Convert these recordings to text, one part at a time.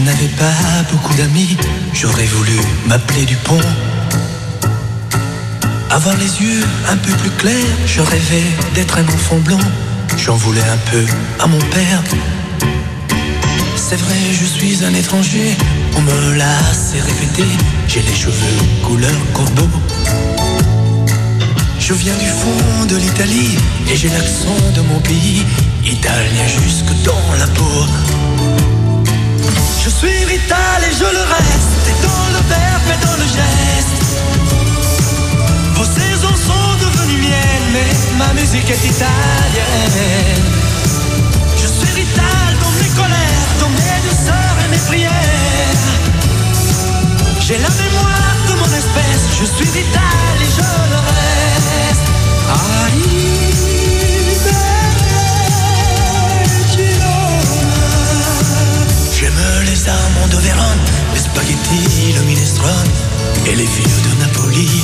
n'avais pas beaucoup d'amis, j'aurais voulu m'appeler Dupont. Avoir les yeux un peu plus clairs, je rêvais d'être un enfant blond. J'en voulais un peu à mon père. C'est vrai, je suis un étranger, on me l'a assez répété. J'ai les cheveux couleur corbeau. Je viens du fond de l'Italie et j'ai l'accent de mon pays, italien jusque dans la peau. Je suis vital et je le reste, et dans le verbe et dans le geste. Vos saisons sont devenues miennes, mais ma musique est italienne. Je suis vital dans mes colères, dans mes douceurs et mes prières. J'ai la mémoire de mon espèce, je suis vital et je le reste. J'aime les amandes de Vérone, les spaghettis, le minestrone et les vieux de Napoli.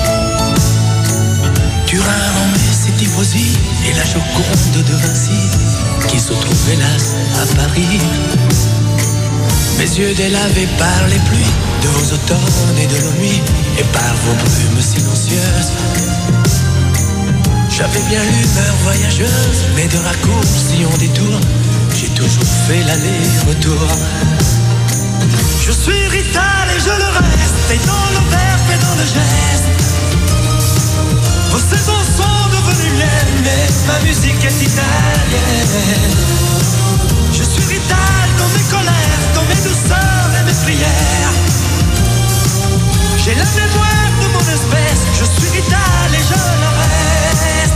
Turin, Rome, ses tifosi et la Joconde de Vinci qui se trouve hélas à Paris. Mes yeux délavés par les pluies de vos automnes et de nos nuits et par vos brumes silencieuses. J'avais bien l'humeur voyageuse, mais de raccourcis en détour, j'ai toujours fait l'aller-retour. Je suis vital et je le reste, et dans le verbe et dans le geste. Vos saisons sont devenues miennes, mais ma musique est italienne. Je suis vital dans mes colères, dans mes douceurs et mes prières. J'ai la mémoire de mon espèce, je suis vital et je le reste.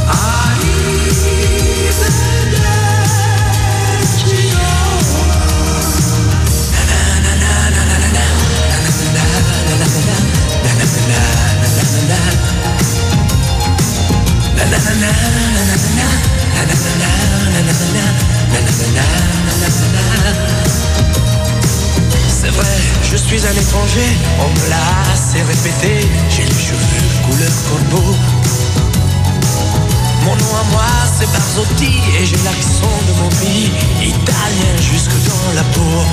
C'est vrai, je suis un étranger, on me l'a assez répété. J'ai les cheveux couleur corbeau. Mon nom à moi c'est Barzotti et j'ai l'accent de mon pays, italien jusque dans la peau.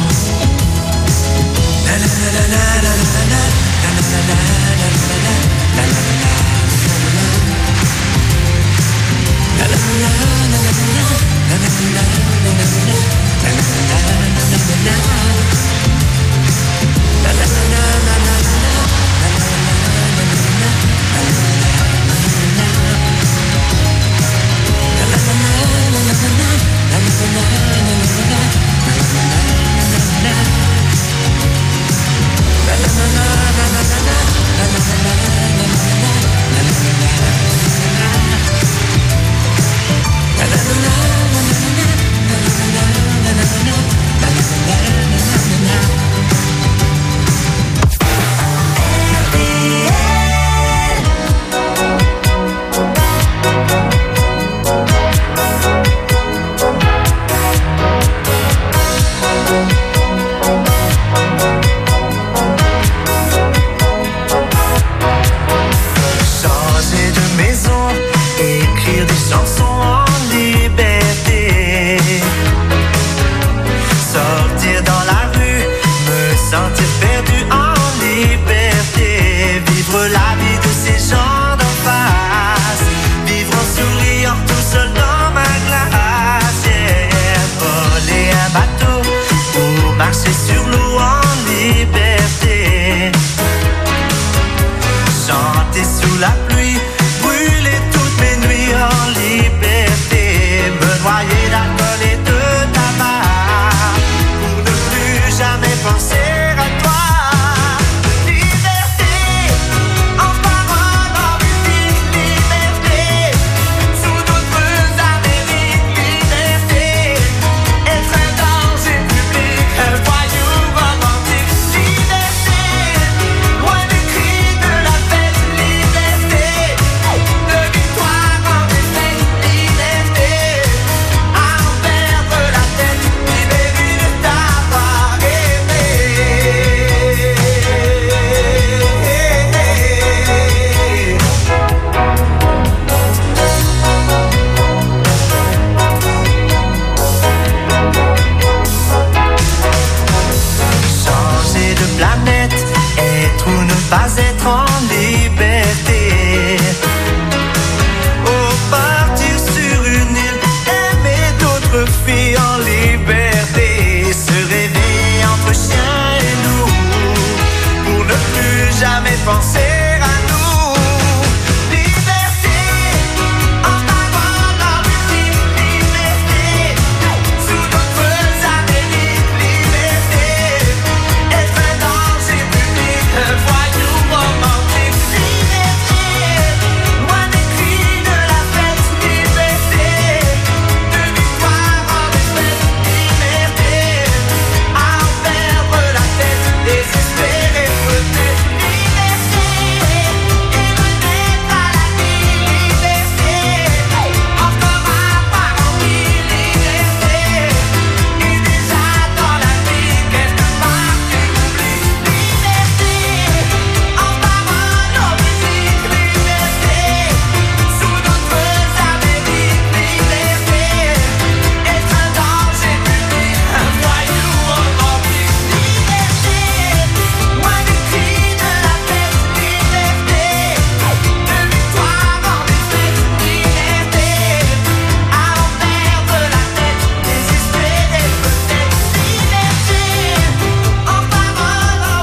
planète, être ou ne pas être en liberté. Oh, partir sur une île, aimer d'autres filles en liberté, se rêver entre chien et loup, pour ne plus jamais penser à nous. Liberté, en parole, en musique, liberté, sous d'autres Amériques, liberté, être un danger public, un voyou romantique, liberté, loin des cris de la fête, liberté, de victoire en défaite, liberté, à en perdre la tête, désespérer peut-être, liberté, et renaître à la vie, liberté, encore un paradis, liberté, et déjà dans la vie, quelque part tu oublies, liberté, en parole, en musique, liberté, sous d'autres Amériques, liberté, être un danger public, un voyou romantique, liberté, loin des cris de la fête, liberté, de victoire en défaite, liberté, à en perdre la tête, désespérer peut-être, liberté, en parole, en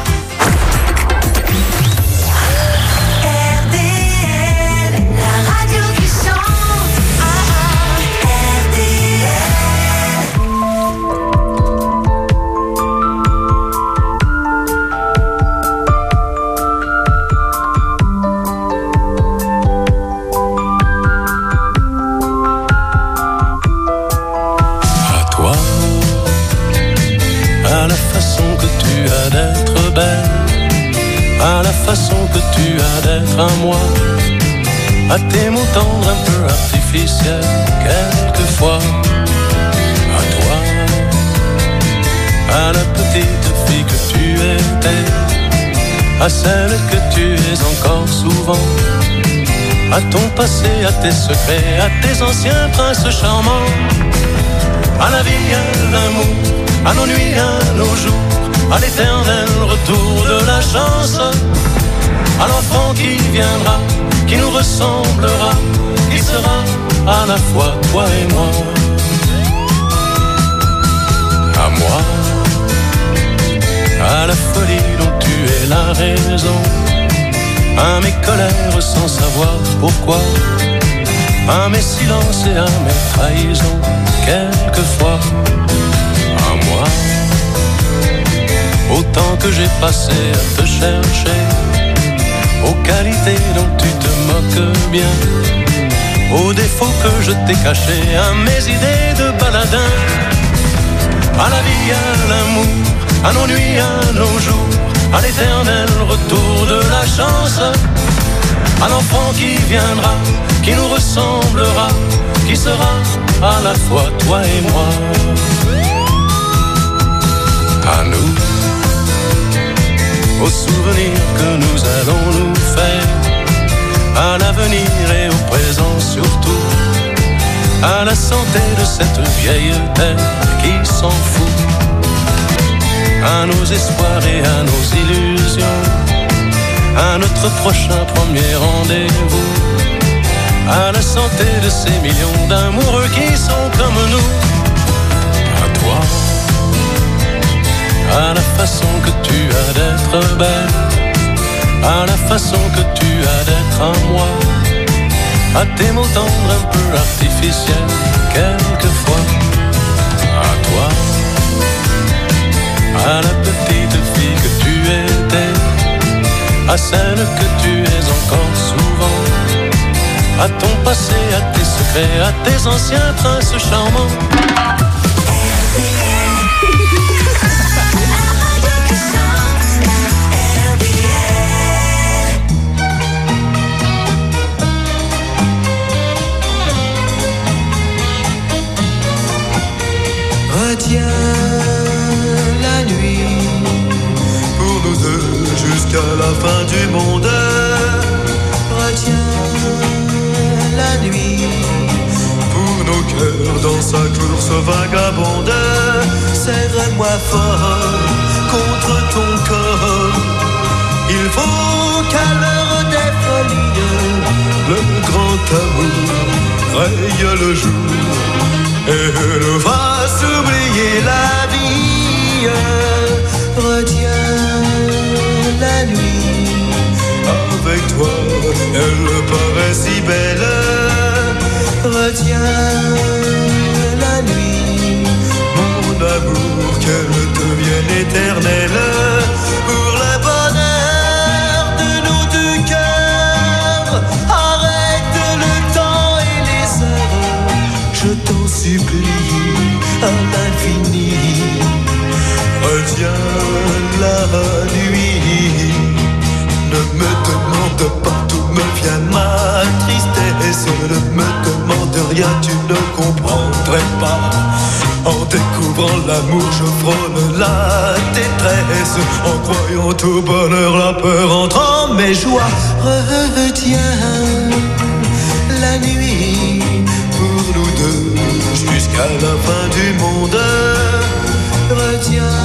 RDL, la radio qui chante. À toi, à la façon que tu as d'être belle, à la façon que tu as d'être à moi, à tes mots tendres un peu artificiels quelquefois. À toi, à la petite fille que tu étais, à celle que tu es encore souvent, à ton passé, à tes secrets, à tes anciens princes charmants, à la vie, à l'amour, à nos nuits, à nos jours, à l'éternel retour de la chance, à l'enfant qui viendra, qui nous ressemblera, qui sera à la fois toi et moi. À moi, à la folie dont tu es la raison, à mes colères sans savoir pourquoi, à mes silences et à mes trahisons quelquefois. À moi, au temps que j'ai passé à te chercher, aux qualités dont tu te moques bien, aux défauts que je t'ai cachés, à mes idées de baladin, à la vie, à l'amour, à nos nuits, à nos jours, à l'éternel retour de la chance, à l'enfant qui viendra, qui nous ressemblera, qui sera à la fois toi et moi. À nous, aux souvenirs que nous allons nous faire, à l'avenir et au présent surtout, à la santé de cette vieille terre qui s'en fout, à nos espoirs et à nos illusions, à notre prochain premier rendez-vous, à la santé de ces millions d'amoureux qui sont comme nous. À toi, à la façon que tu as d'être belle, à la façon que tu as d'être à moi, à tes mots tendres un peu artificiels quelquefois. À toi, à la petite fille que tu étais, à celle que tu es encore souvent, à ton passé, à tes secrets, à tes anciens princes charmants. Retiens la nuit pour nous deux jusqu'à la fin du monde. Retiens la nuit pour nos cœurs dans sa course vagabonde. Serre-moi fort contre ton corps. raye le jour et nous fasse oublier la vie. Retiens la nuit, avec toi elle paraît si belle. Retiens la nuit, mon amour, qu'elle devienne éternelle. Pour le bonheur de nos deux cœurs, arrête le temps et les heures, je t'en supplie à l'infini. Retiens la nuit, ne me demande pas d'où me vient ma tristesse. Ne me demande rien, tu ne comprendrais pas. En découvrant l'amour, je frôle la détresse. En croyant au bonheur, la peur entre en mes joies. Retiens la nuit pour nous deux jusqu'à la fin du monde. Retiens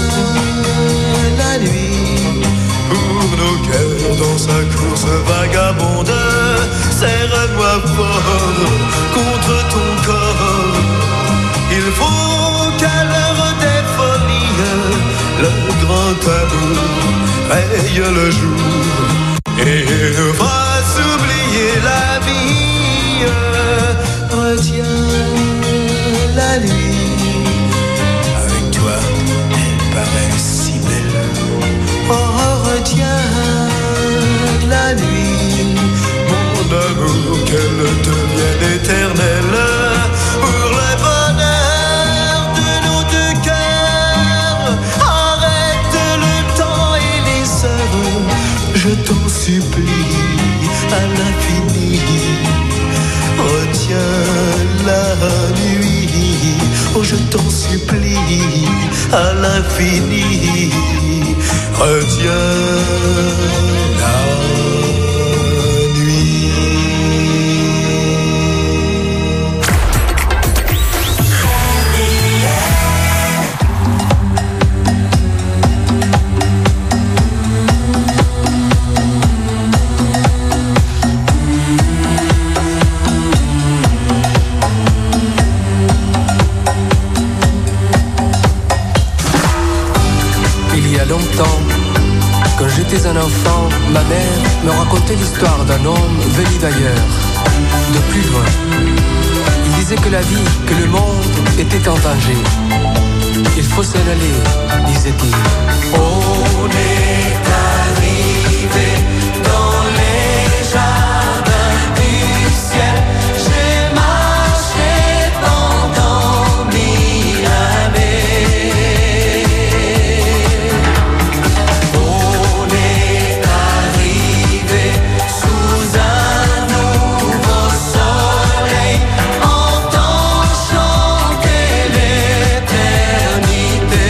la nuit pour nos cœurs dans sa course vagabonde. Serre-moi fort contre ton corps. Il faut qu'à l'heure des folies, le grand amour raye le jour et nous fasse oublier la vie. Retiens la nuit, avec toi elle paraît si belle. Oh, retiens la nuit, mon amour, qu'elle devienne éternelle. Pour le bonheur de nos deux cœurs, arrête le temps et les heures, je t'en supplie à l'infini. Retiens la nuit, oh je t'en supplie à l'infini. Retiens la Quand j'étais un enfant, ma mère me racontait l'histoire d'un homme venu d'ailleurs, de plus loin. Il disait que la vie, que le monde était en danger. Il faut s'en aller, disait-il. On est arrivé dans les jardins du ciel. J'ai marché pendant 1000 années. On est arrivé sous un nouveau soleil, entend chanter l'éternité.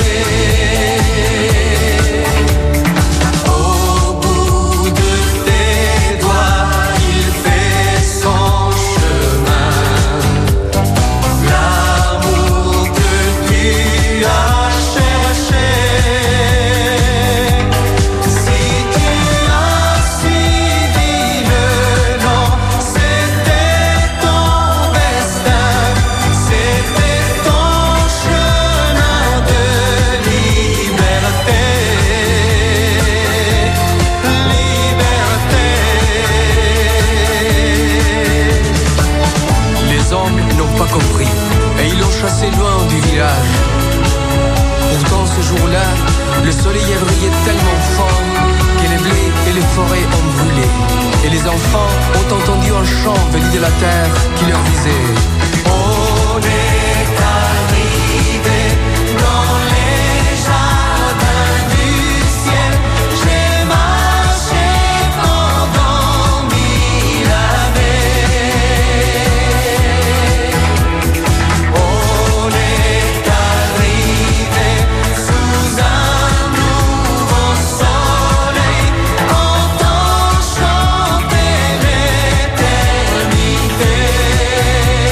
Le soleil a brillé tellement fort que les blés et les forêts ont brûlé. Et les enfants ont entendu un chant venu de la terre qui leur disait: on est arrivé dans les jardins du ciel. J'ai marché pendant 1000 années. On est arrivé sous un nouveau soleil, entend chanter l'éternité.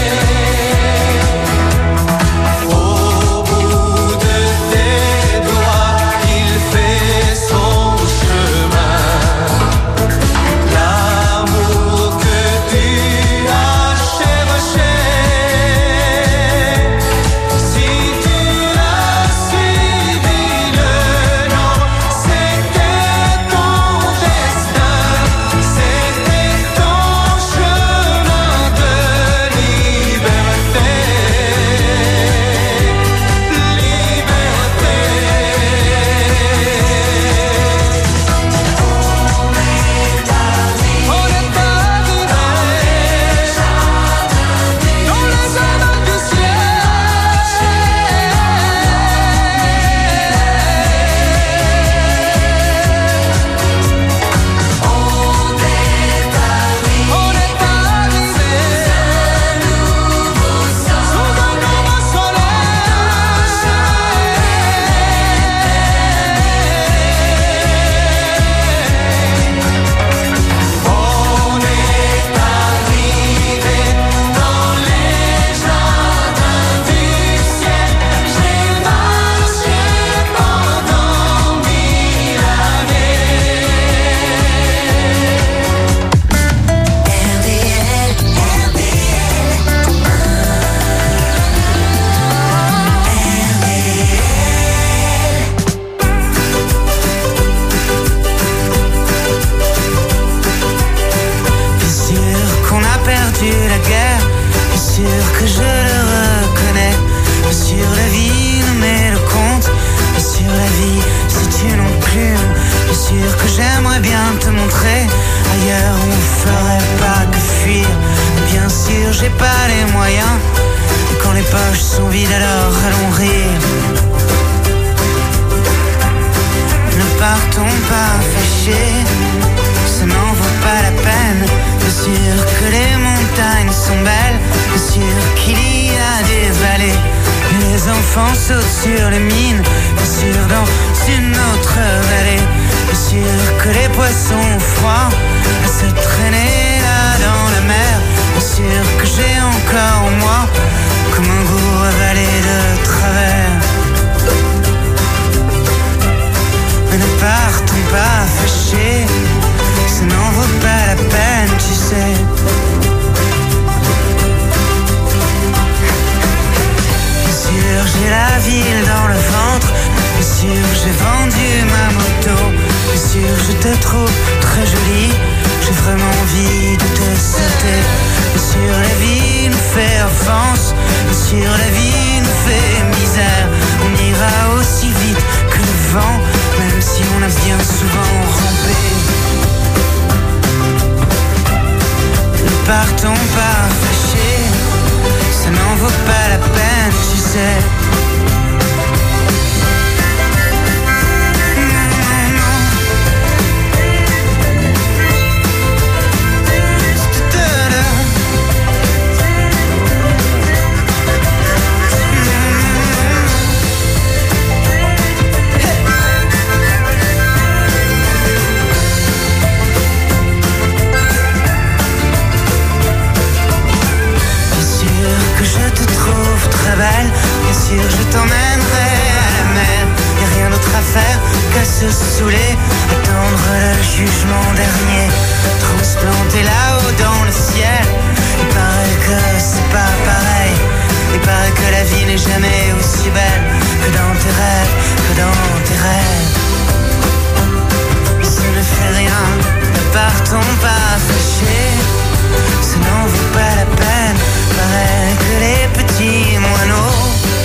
sûr que j'aimerais bien te montrer ailleurs où on ferait pas que fuir. Bien sûr j'ai pas les moyens, quand les poches sont vides alors allons rire. Ne partons pas fâchés, ça n'en vaut pas la peine. Bien sûr que les montagnes sont belles, bien sûr qu'il y a des vallées. Et les enfants sautent sur les mines, bien sûr dans une autre vallée. Bien sûr que les poissons ont froid à se traîner là dans la mer. Bien sûr que j'ai encore en moi comme un goût avalé de travers. Mais ne partons pas fâchés, ça n'en vaut pas la peine, tu sais. Bien sûr j'ai la ville dans le ventre, bien sûr j'ai vendu ma moto, bien sûr je te trouve très jolie, j'ai vraiment envie de te sauter. Bien sûr la vie nous fait offense, bien sûr la vie nous fait misère. On ira aussi vite que le vent, même si on a bien souvent rampé. Ne partons pas fâchés, ça n'en vaut pas la peine, tu sais. Bien sûr je t'emmènerai à la mer. Y'a rien d'autre à faire qu'à se saouler, attendre le jugement dernier, transplanté là-haut dans le ciel. Il paraît que c'est pas pareil, il paraît que la vie n'est jamais aussi belle que dans tes rêves, que dans tes rêves. Ça ne fait rien, ne partons pas fâchés, ça n'en vaut pas la peine. Paraît que les petits moineaux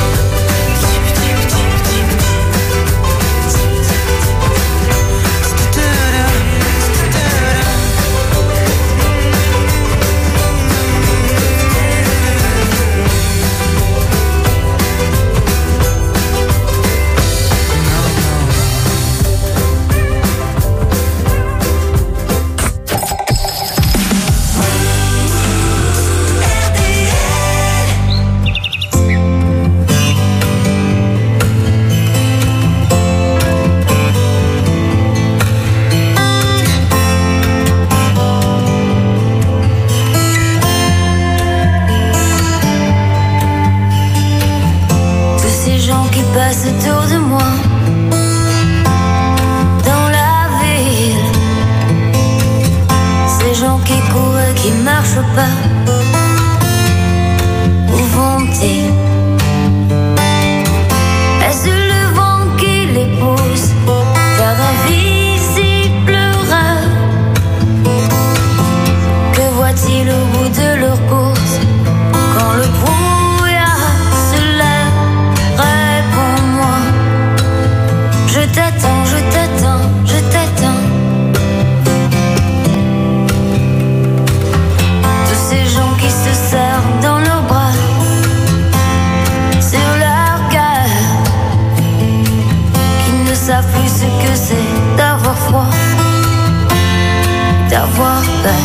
autour de moi, dans la ville, ces gens qui courent et qui marchent pas, où vont-ils? Est-ce le vent qui les pousse vers d'invisibles rêves? Que voient-ils au bout de leur course quand le brouillard se lève? Réponds-moi, je t'attends, je t'attends, je t'attends. Tous ces gens qui se serrent dans leurs bras, sur leur cœur, qui ne savent plus ce que c'est d'avoir froid, d'avoir peur.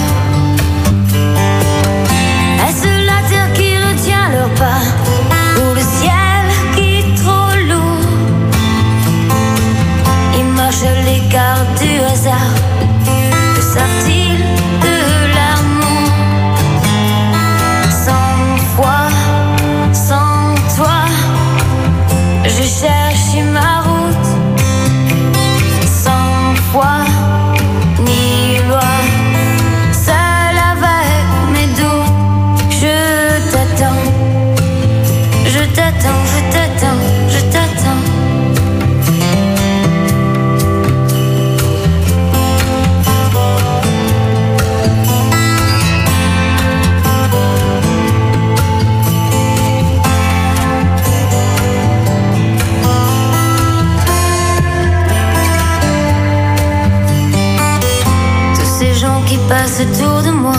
Est-ce la terre qui retient leur pas, ou le ciel qui est trop lourd? Ils marchent à l'écart du hasard, que savent-ils de l'amour? Sans foi, sans toi, je cherche ma route. Sans foi ni loi, seul avec mes doutes, je t'attends, je t'attends, je t'attends, je t'attends. qui passent autour de moi.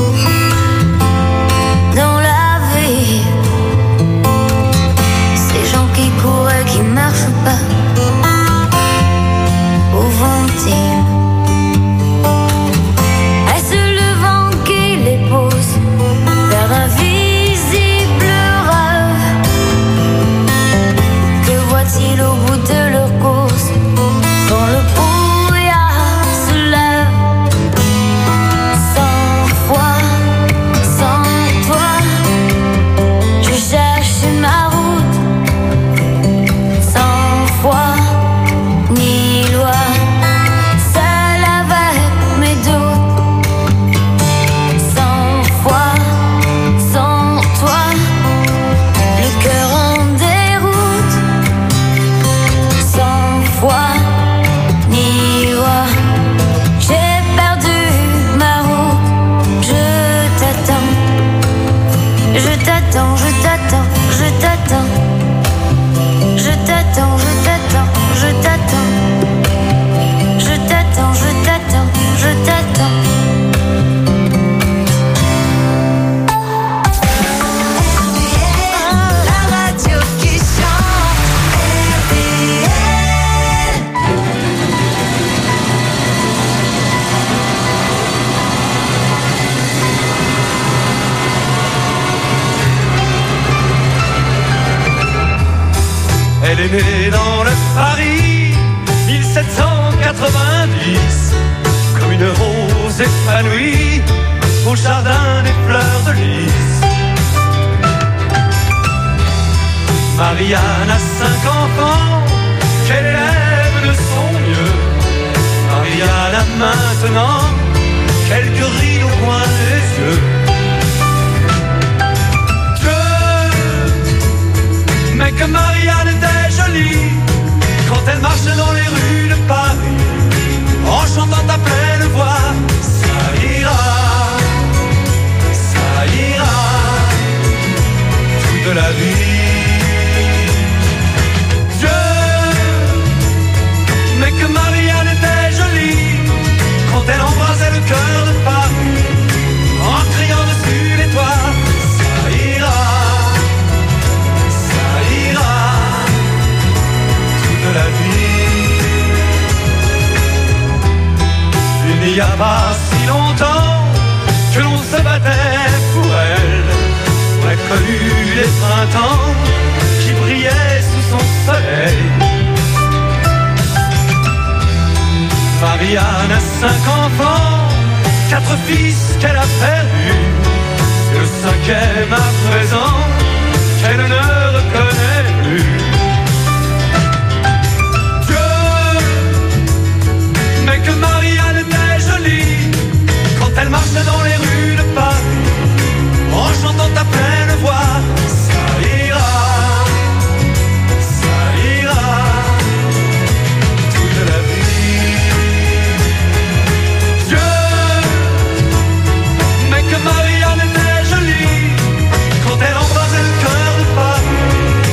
Dans la vie, ces gens qui courent et qui marchent pas. Où vont-ils? Est-ce le vent qui les pousse vers d'invisibles rêves? Que voient-ils au bout de leur course quand le brouillard se lève? Sans foi, sans toi, je cherche ma route. Sans foi ni loi, seul avec mes doutes. Sans foi, sans toi, le cœur en déroute. Sans foi ni loi, j'ai perdu ma route. Je t'attends, je t'attends, je t'attends, je t'attends. Je t'attends, je t'attends, je t'attends. Je t'attends, je t'attends, je t'attends. La radio qui chante, RTL. Elle est née dans le Paris 1790, comme une rose épanouie au jardin des fleurs de lys. Marianne a 5 enfants qu'elle élève de son mieux. Marianne a maintenant quelques rides au coin des yeux. Mais que Marianne était jolie quand elle marche dans les rues de Paris, en chantant à pleine voix. Ça ira toute la vie. Dieu, mais que Marianne était jolie quand elle embrasait le cœur de Paris, en criant dessus les toits. Ça ira toute la vie. Il n'y a pas si longtemps que l'on se battait pour elle. On a connu les printemps qui brillaient sous son soleil. Marianne a 5 enfants, 4 fils qu'elle a perdus, et le 5e à présent qu'elle ne reconnaît plus. Mais que Marianne était jolie quand elle marchait dans les rues de Paris, en chantant à pleine voix. Ça ira toute la vie. Dieu, mais que Marianne était jolie quand elle embrasait le cœur de Paris,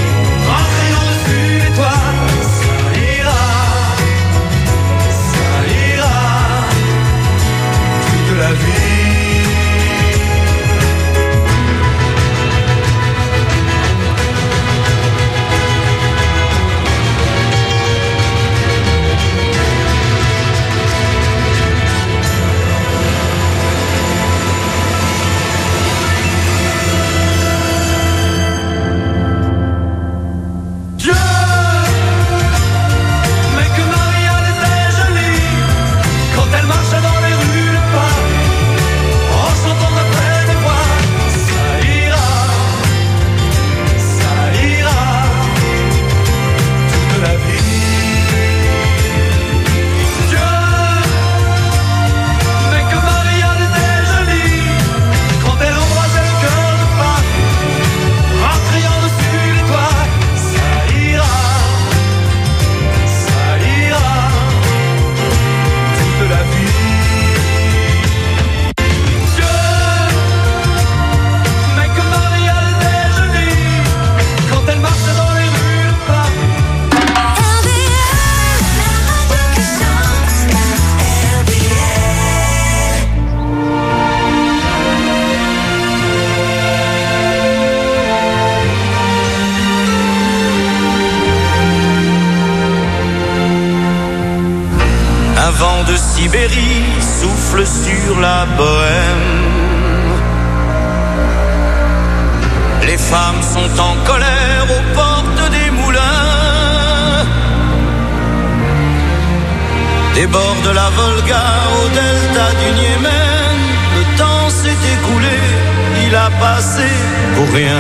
Un vent de Sibérie souffle sur la bohème. Les femmes sont en colère aux portes des moulins. Des bords de la Volga au delta du Niémen, le temps s'est écoulé, il a passé pour rien.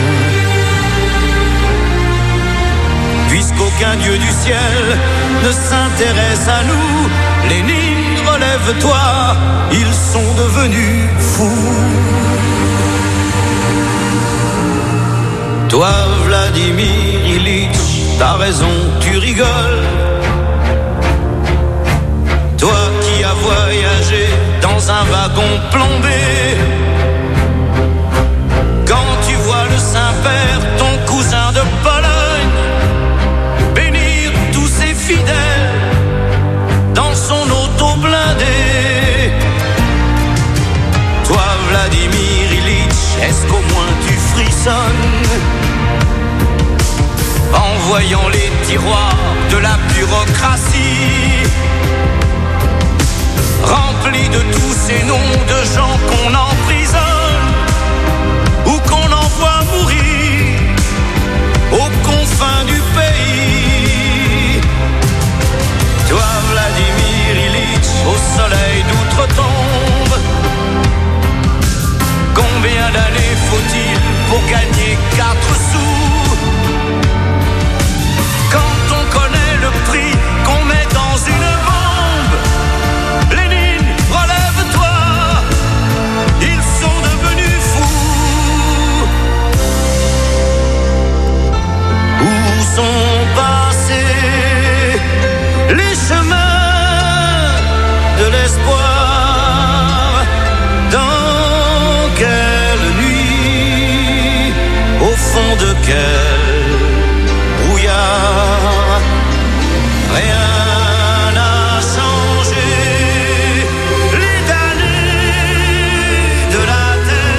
Puisqu'aucun dieu du ciel ne s'intéresse à nous, Lénine, relève-toi, ils sont devenus fous. Toi, Vladimir Ilitch, t'as raison, tu rigoles. Toi qui as voyagé dans un wagon plombé, quand tu vois le Saint-Père, ton cousin de Pologne, bénir tous ses fidèles dans son auto blindé. Toi, Vladimir Ilitch, est-ce qu'au moins tu frissonnes en voyant les tiroirs de la bureaucratie remplis de tous ces noms de gens qu'on emprisonne ou qu'on envoie mourir aux confins du pays. Toi, Vladimir Ilitch, au soleil d'outre-tombe, combien d'années faut-il pour gagner 4 sous? Quand on connaît le prix qu'on met dans une bombe, Lénine, relève-toi, ils sont devenus fous. Où sont passés les chemins de l'espoir? Dans quelle nuit, au fond de quel brouillard, rien n'a changé. Les damnés de la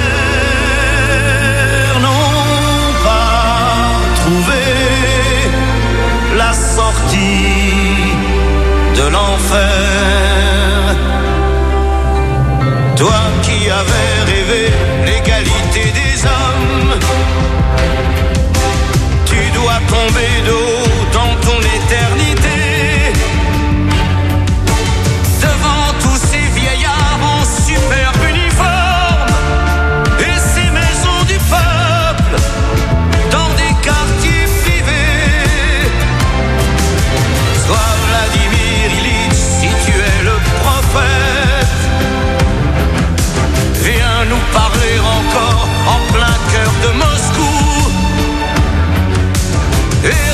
terre n'ont pas trouvé la sortie de l'enfer. Toi qui avais rêvé l'égalité des hommes, tu dois tomber de haut dans ton éternité, devant tous ces vieillards en superbe uniforme et ces maisons du peuple dans des quartiers privés. Sois Vladimir Ilitch, si tu es le prophète, viens nous parler encore en plein cœur de Moscou. Et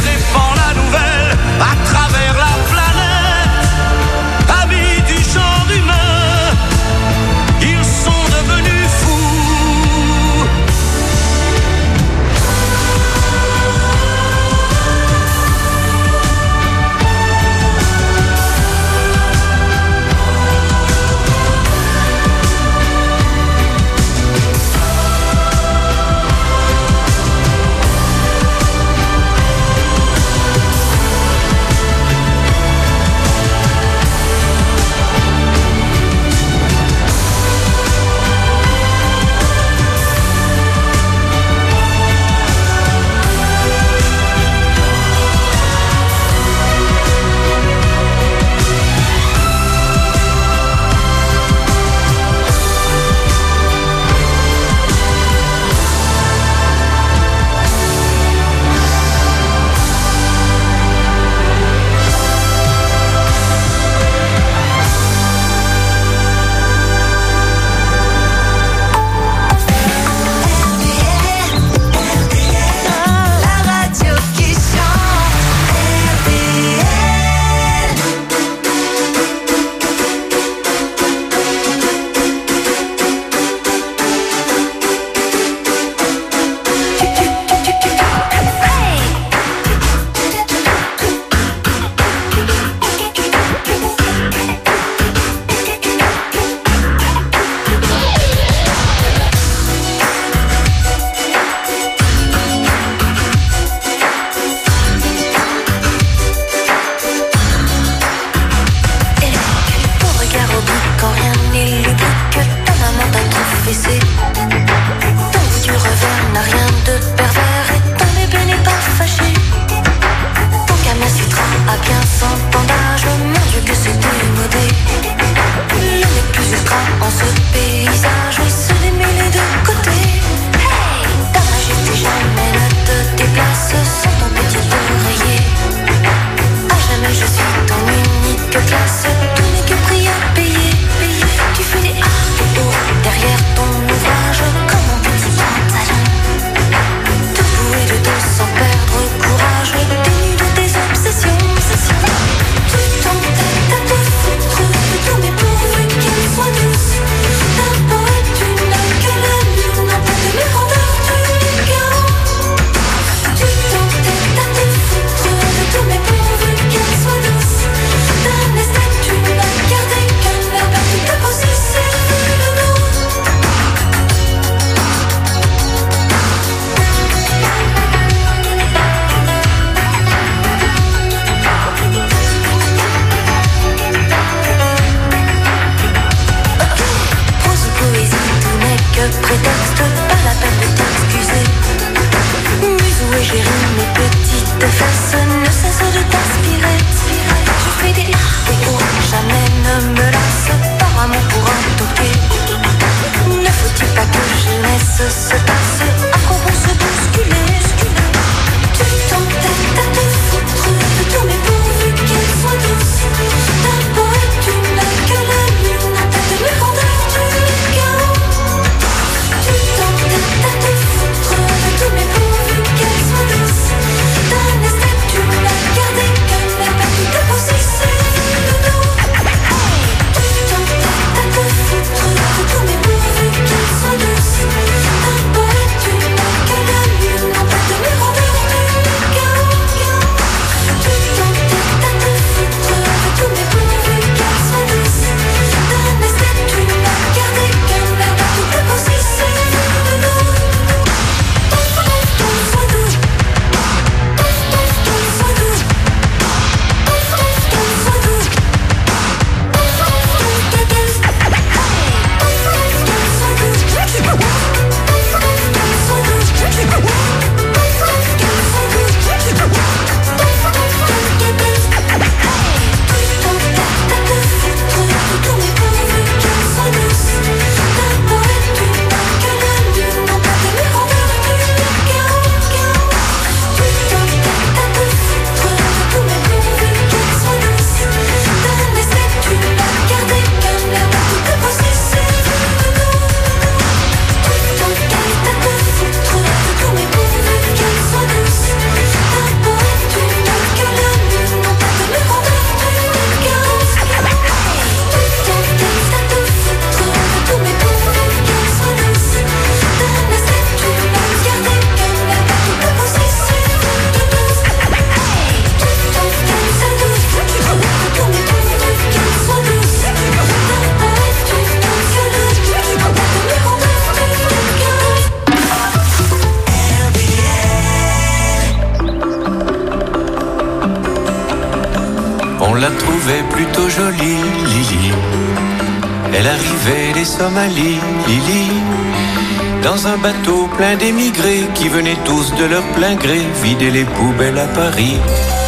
plutôt jolie, Lily. Elle arrivait des Somalies, Lily, dans un bateau plein d'émigrés qui venaient tous de leur plein gré vider les poubelles à Paris.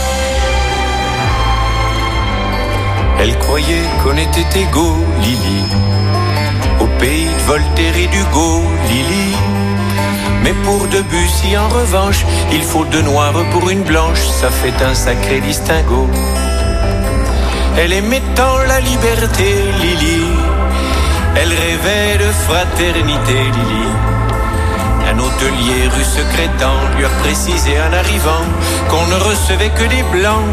Elle croyait qu'on était égaux, Lily, au pays de Voltaire et d'Hugo, Lily. Mais pour Debussy, en revanche, il faut deux noirs pour une blanche, ça fait un sacré distinguo. Elle aimait tant la liberté, Lily. Elle rêvait de fraternité, Lily. Un hôtelier rue Secrétan lui a précisé en arrivant qu'on ne recevait que des blancs.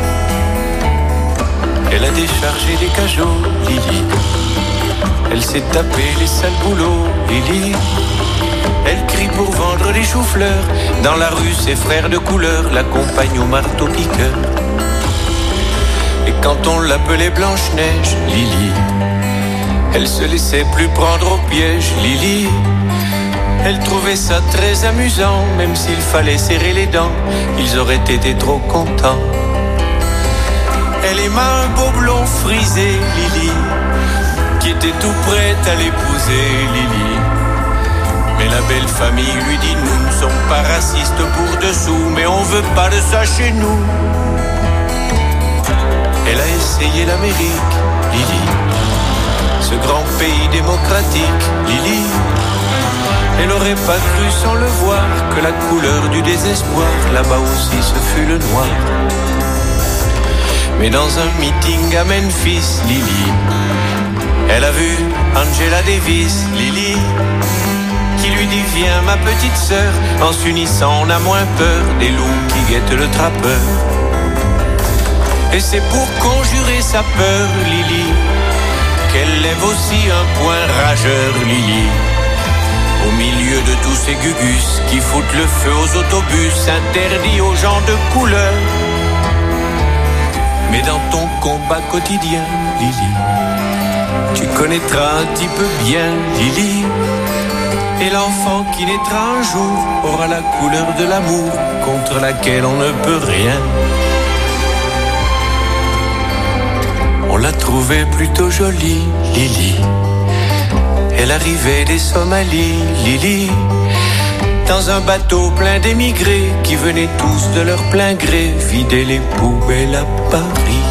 Elle a déchargé des cajots, Lily. Elle s'est tapé les sales boulots, Lily. Elle crie pour vendre des choux-fleurs. Dans la rue, ses frères de couleur l'accompagnent au marteau-piqueur. Et quand on l'appelait Blanche-Neige, Lily, elle se laissait plus prendre au piège, Lily. Elle trouvait ça très amusant, même s'il fallait serrer les dents, ils auraient été trop contents. Elle aima un beau blond frisé, Lily, qui était tout prête à l'épouser, Lily. Mais la belle famille lui dit, nous ne sommes pas racistes pour dessous, mais on veut pas de ça chez nous. Elle a essayé l'Amérique, Lily, ce grand pays démocratique, Lily. Elle aurait pas cru sans le voir que la couleur du désespoir, là-bas aussi ce fut le noir. Mais dans un meeting à Memphis, Lily, elle a vu Angela Davis, Lily, qui lui dit viens ma petite sœur, en s'unissant on a moins peur des loups qui guettent le trappeur. Et c'est pour conjurer sa peur, Lily, qu'elle lève aussi un point rageur, Lily. Au milieu de tous ces gugus qui foutent le feu aux autobus interdits aux gens de couleur. Mais dans ton combat quotidien, Lily, tu connaîtras un petit peu bien, Lily. Et l'enfant qui naîtra un jour aura la couleur de l'amour contre laquelle on ne peut rien. On l'a trouvée plutôt jolie, Lily. Elle arrivait des Somalies, Lily, dans un bateau plein d'émigrés qui venaient tous de leur plein gré vider les poubelles à Paris.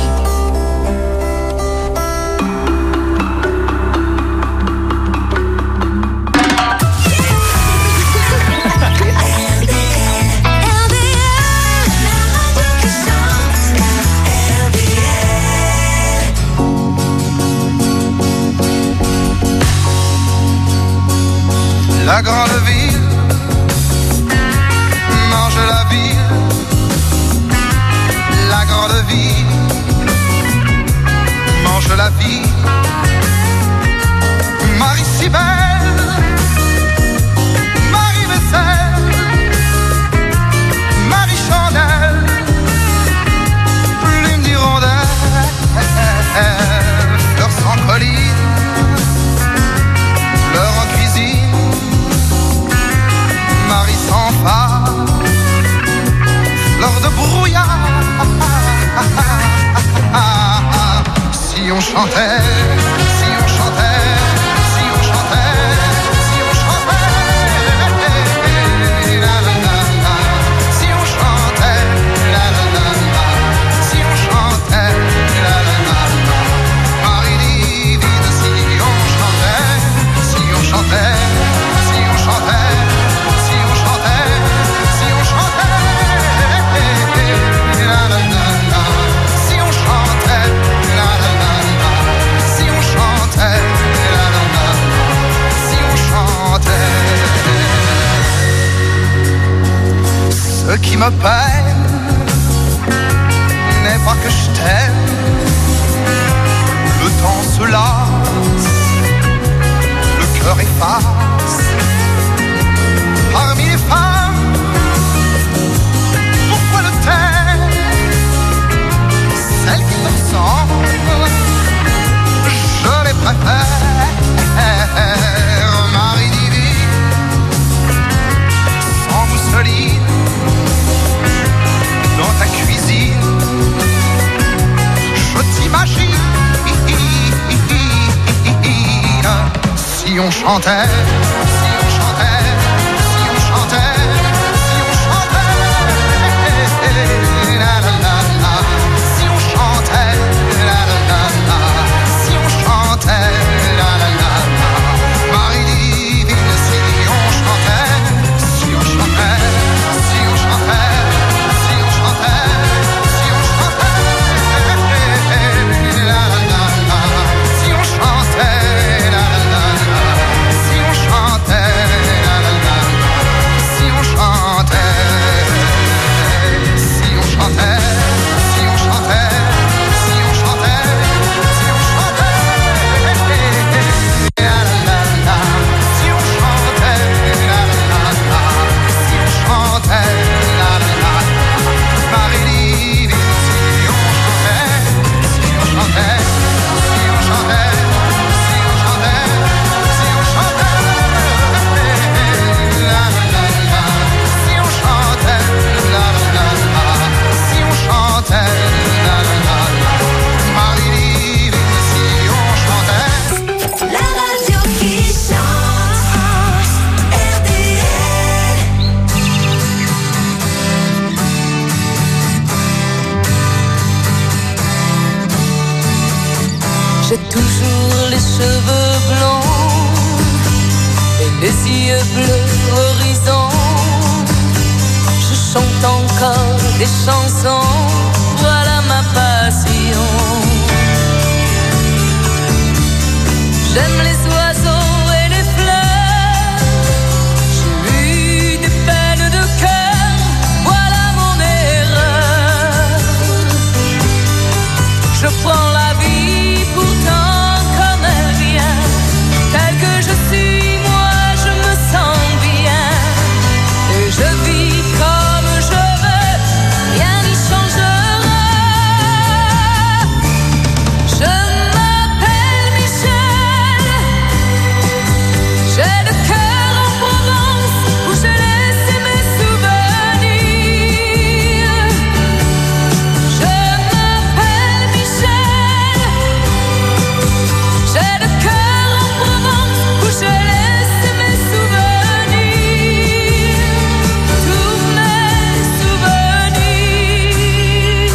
La grande ville mange la ville, la grande ville mange la vie. Marie si belle, Marie Vaisselle, Marie Chandelle, plume d'hirondelle, fleurs sans colline, fleurs en cuisine. Marie sans phare, fleur de brouillard. Si on chantait, si on chantait, si on chantait, si on chantait, la la la la. Si on chantait, la la la la. Si on chantait, la la la la. Marie divine, si on chantait, si on chantait, si on chantait. Ce qui me peine n'est pas que je t'aime. Le temps se lasse, le cœur efface. Parmi les femmes, pourquoi le taire? Celles qui te ressemblent, je les préfère. Marie divine, sans mousseline, Si on chantait, si on chantait, si on chantait, si on chantait, la la la la. Si on chantait, la la la la. Si on chantait, la la la la. Marie divine, si on chantait, si on chantait, si on chantait, si on chantait, si on chantait, la la la la. Si on chantait. J'ai toujours les cheveux blonds et les yeux bleus horizon. Je chante encore des chansons, voilà ma passion. J'aime les oiseaux et les fleurs, j'ai eu des peines de cœur, voilà mon erreur. Je prends la vie pourtant comme elle vient, telle que je suis, moi je me sens bien. Et je vis comme je veux, rien n'y changera. Je m'appelle Michel, j'ai le cœur en Provence, où j'ai laissé mes souvenirs. Je m'appelle Michel, j'ai le cœur en Provence, où j'ai laissé mes souvenirs, tous mes souvenirs.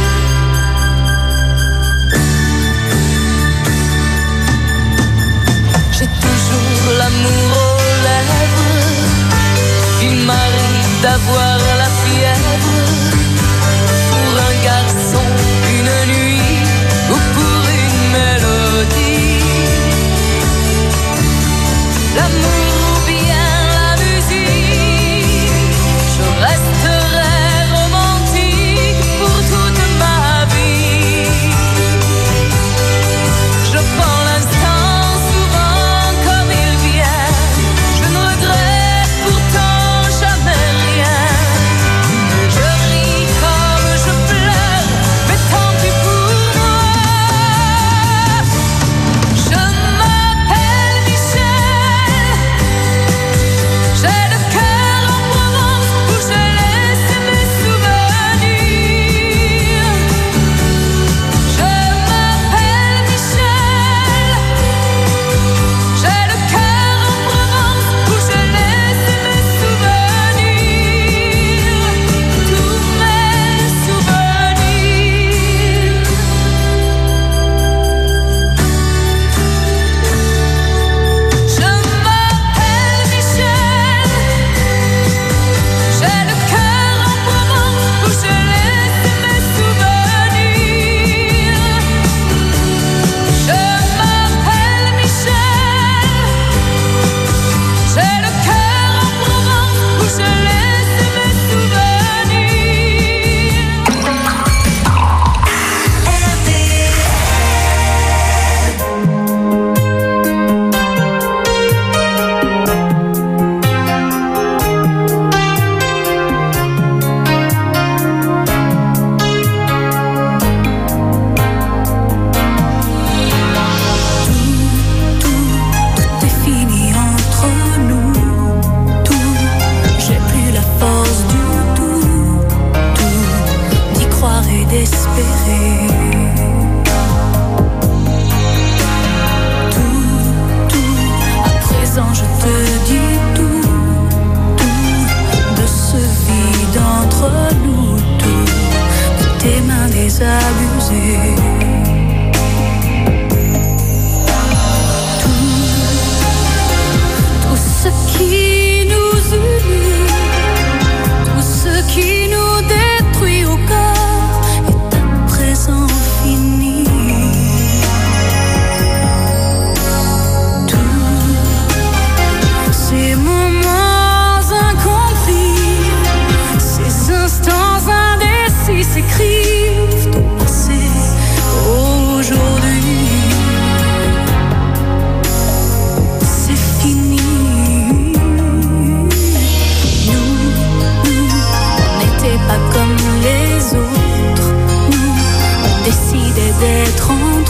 J'ai toujours l'amour aux lèvres, il m'arrive d'avoir la fièvre, pour un garçon, une nuit, ou pour une mélodie. L'amour ou bien la musique, je resterai romantique pour toute ma vie. Je prends l'instant souvent comme il vient, je ne regrette pourtant jamais rien. Je ris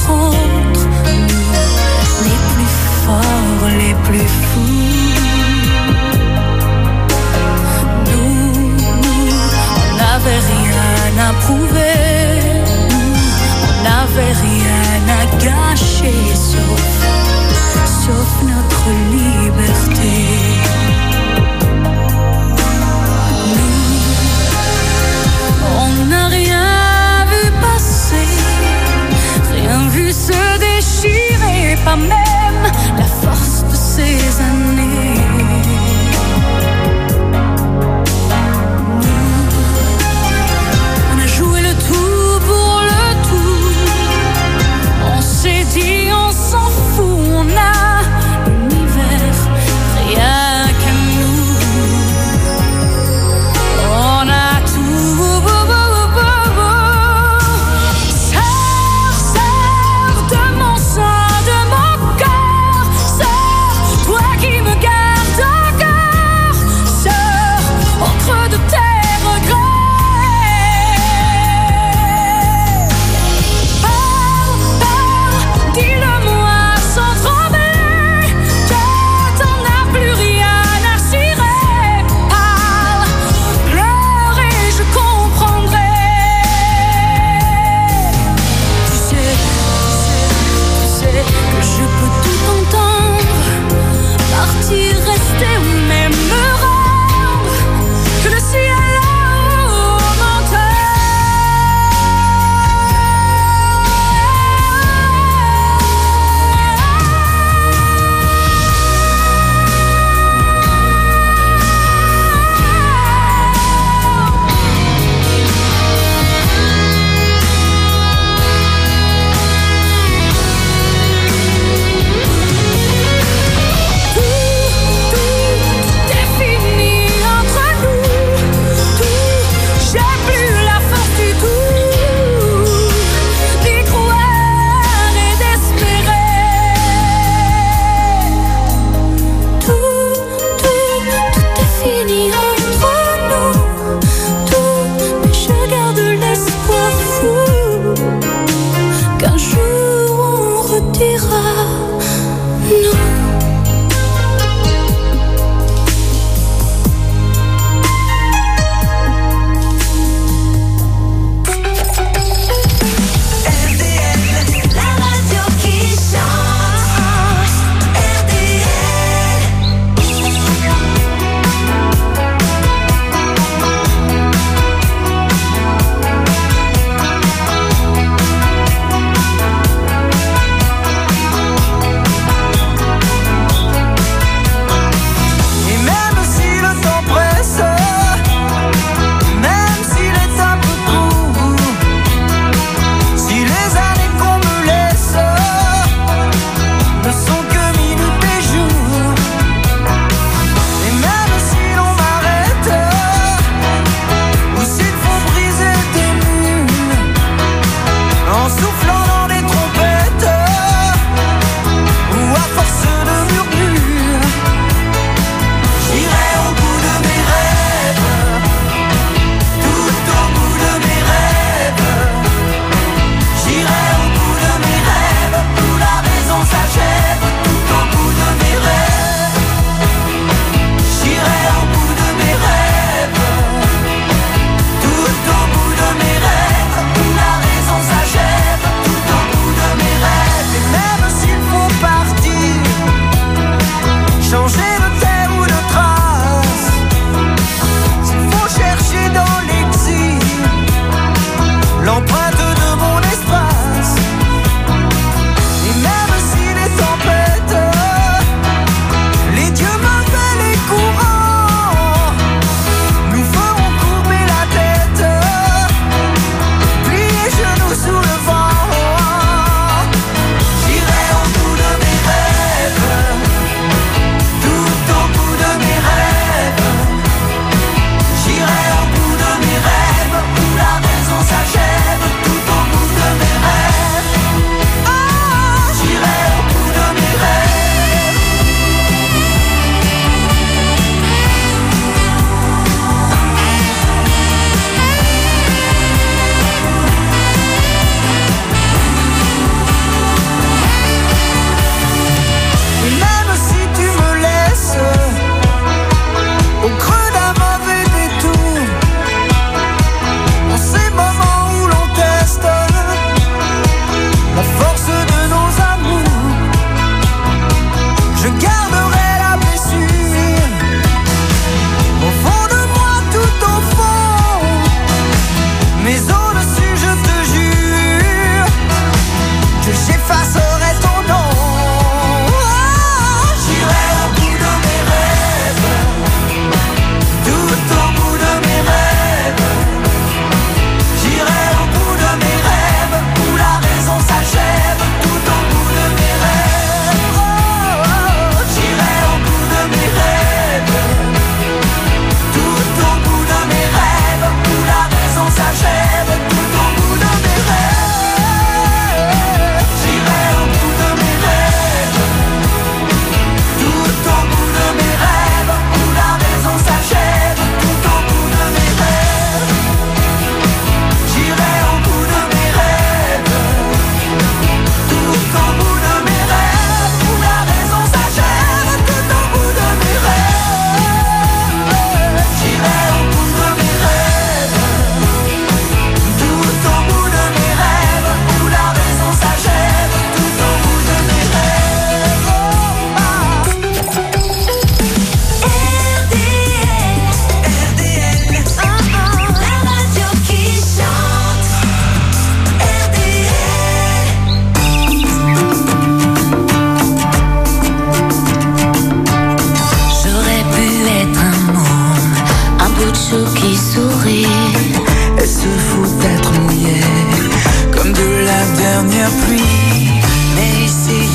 rencontre entre nous, les plus forts, les plus fous. Nous, on n'avait rien à prouver, on n'avait rien à gâcher, sauf notre liberté. On n'a rien vu passer, rien vu se déchirer, pas même la force de ces années. On a joué le tout pour le tout, on s'est dit on s'en fout, on a l'univers rien qu'à nous. On a tout.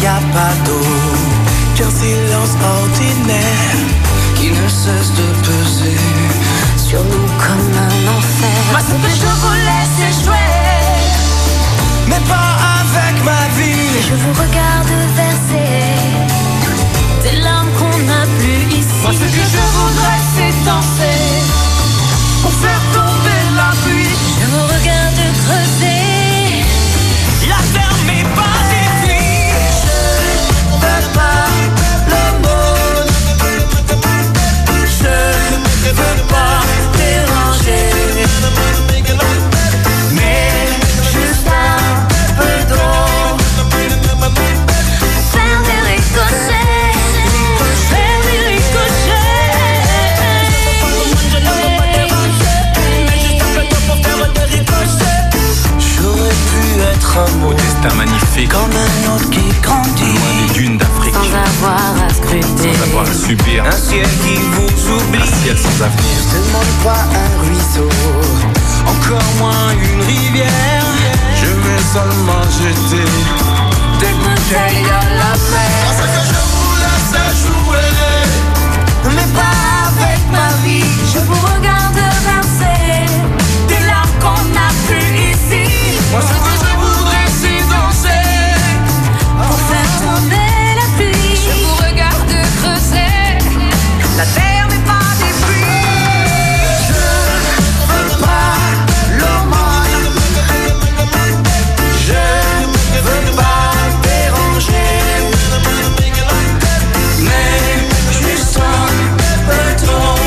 n'y a pas d'eau, qu'un silence ordinaire qui ne cesse de peser sur nous comme un enfer. Moi ce que je vous laisse échouer, mais pas avec ma vie. Je vous regarde verser des larmes qu'on n'a plus ici. moi ce que je voudrais c'est danser pour faire tomber la pluie. Je vous regarde creuser La terre n'est pas des filles. Je veux pas l'aumône, je veux pas déranger, mais juste un peu d'eau, faire des ricochets, faire des j'aurais pu être un mot Au destin magnifique, comme un autre qui grandit, loin des dunes d'Afrique, sans avoir à scruter, sans avoir à subir un ciel qui vous oublie. un ciel sans avenir. Je demande pas un ruisseau, encore moins une rivière. Je vais seulement jeter des bouteilles à la mer. Parce que je vous laisse jouer, Mais pas avec ma vie. je vous regarde verser Des larmes qu'on n'a plus ici. Moi ce que je voudrais c'est danser pour faire tomber la pluie. Je vous regarde creuser. La terre n'est pas des pluies. Je veux pas l'aumône, je veux pas déranger, mais juste un peu trop.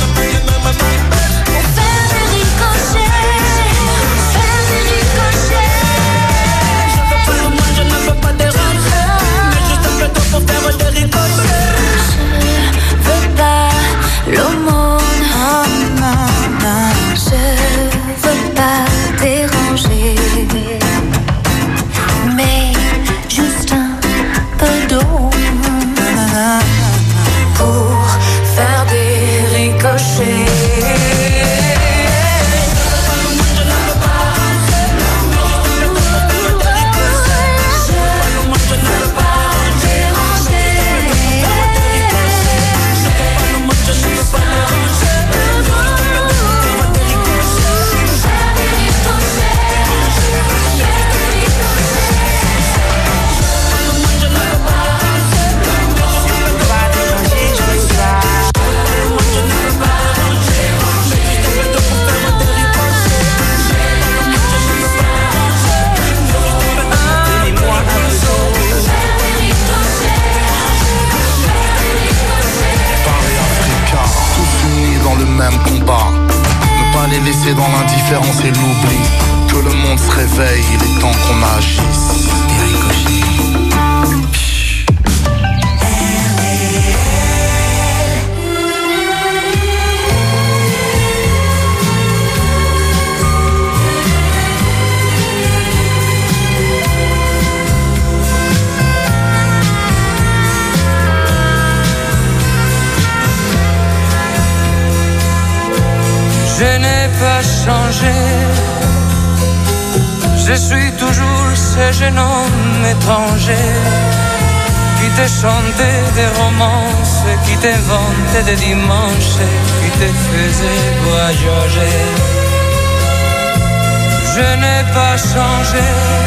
Pour faire des ricochets, faire des ricochets. Je ne veux pas déranger, mais juste un peu trop pour faire des ricochets. Je veux pas l'aumône, je veux pas déranger, mais juste un peu d'eau pour faire des ricochets. Même combat, ne pas les laisser dans l'indifférence et l'oubli. Que le monde se réveille, il est temps qu'on agisse. Je n'ai pas changé, je suis toujours ce jeune homme étranger qui te chantait des romances, qui t'inventait des dimanches, qui te faisait voyager. Je n'ai pas changé,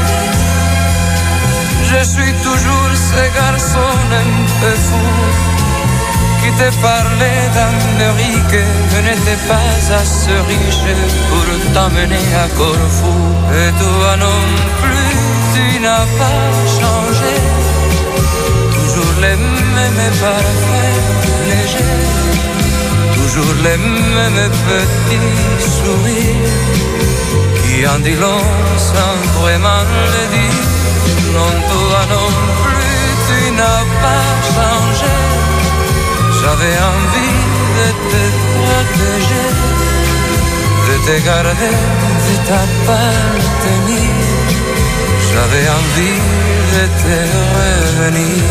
je suis toujours ce garçon un peu fou qui te parlait d'Amérique, je n'étais pas assez riche pour t'emmener à Corfou. Et toi non plus, tu n'as pas changé, toujours les mêmes parfaits légers, toujours les mêmes petits sourires qui en dit long sans vraiment le dire. Non, toi non plus, tu n'as pas changé. J'avais envie de te protéger, de te garder, de t'appartenir. J'avais envie de te revenir.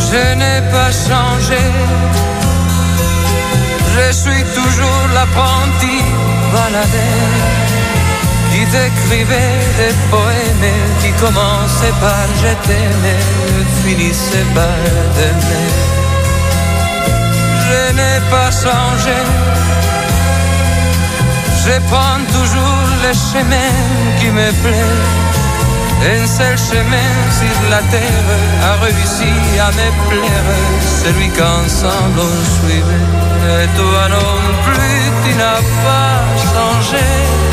Je n'ai pas changé. Je suis toujours l'apprenti baladeur qui t'écrivait des poèmes qui commençaient par je t'aimais, finissaient par t'aimer. Je n'ai pas changé. Je prends toujours le chemin qui me plaît. Un seul chemin sur la terre a réussi à me plaire, celui qu'ensemble on suivait. Et toi non plus, tu n'as pas changé.